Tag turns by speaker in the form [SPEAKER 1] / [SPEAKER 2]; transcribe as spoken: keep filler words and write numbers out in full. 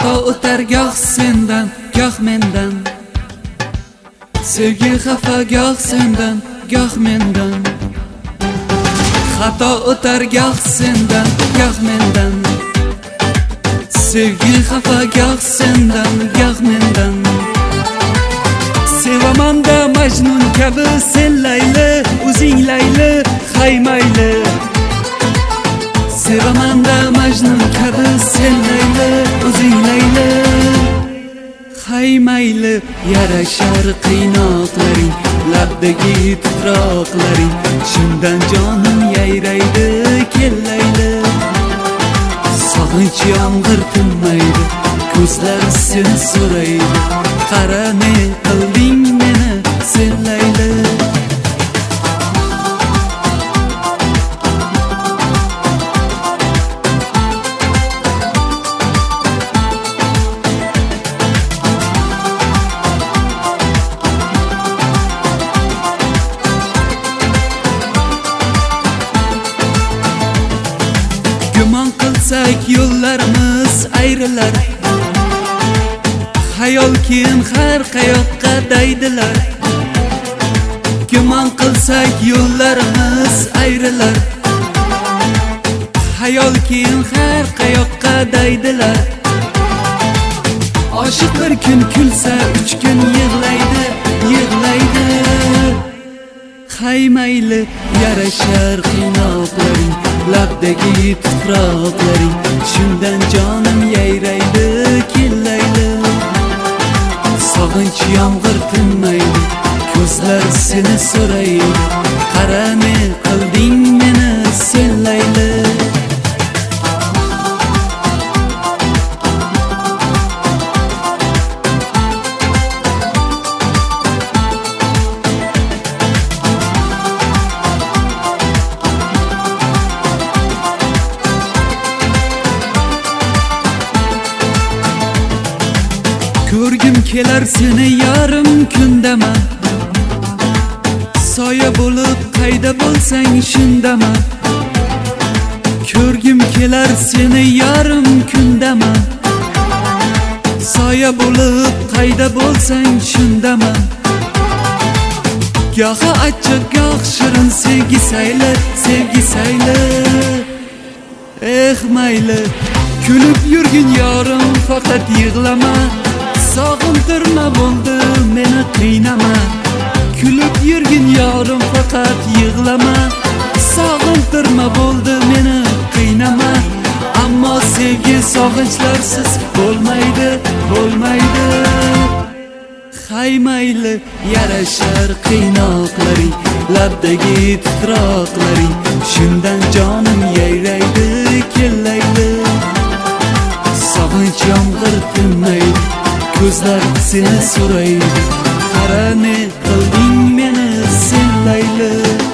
[SPEAKER 1] Xato o'tar goh sendan, goh mendan. Sevgi xafa goh sendan, goh mendan. Xato o'tar goh sendan, goh mendan. Sevgi xafa goh sendan, goh mendan. Sevamanda Majnun kabi sen layli, o'zing layli, haymayli. Sevamanda Majnun kabi sen layli, o'zing layli, haymayli. Yarashar qiynoqlaring, labdagi titroqlaring, shundan jonim yayraydi, kellayli. Sog'inch yomg'ir tinmaydi, ko'zlar seni so'raydi. Qara ne qilding meni sen layli. Gumon qilsak yo'llarimiz ayrilar, hayol keyin har qayoqqa daydilar. Gumon qilsak yo'llarimiz ayrilar, hayol keyin har qayoqqa daydilar. Oshiq bir kun kulsa, uch kun yig'laydi, yig'laydi, haymayli. Yarashar qiynoqlaring, labdagi titroqlaring, shundan jonim yayraydi, kellayli. Sog'inch yomg'ir tinmaydi, ko'zlar seni so'raydi. Qara ne qilding meni sen layli. Ko'rgim kelar seni yarim kundaman, soya bo'lib qayda bo'lsang shundaman. Ko'rgim kelar seni yarim kundaman, soya bo'lib qayda bo'lsang shundaman. Gohi achchiq goh shirin sevgi sayli, sevgi sayli. Eh mayli, kulib yurgin yorim, faqat yig'lama. Sog'intirma bo'ldi meni qiynama. Kulib yurgin yorim, faqat yig'lama. Sog'intirma bo'ldi meni qiynama. Ammo sevgi sog'inchlarsiz bo'lmaydi, bo'lmaydi, haymayli. Yarashar qiynoqlaring, labdagi titroqlaring, shundan jonim yayraydi, kellayli. Sog'inch yomg'ir tinmaydi, ko'zlar seni so'raydi. Qara ne qilding meni sen layli.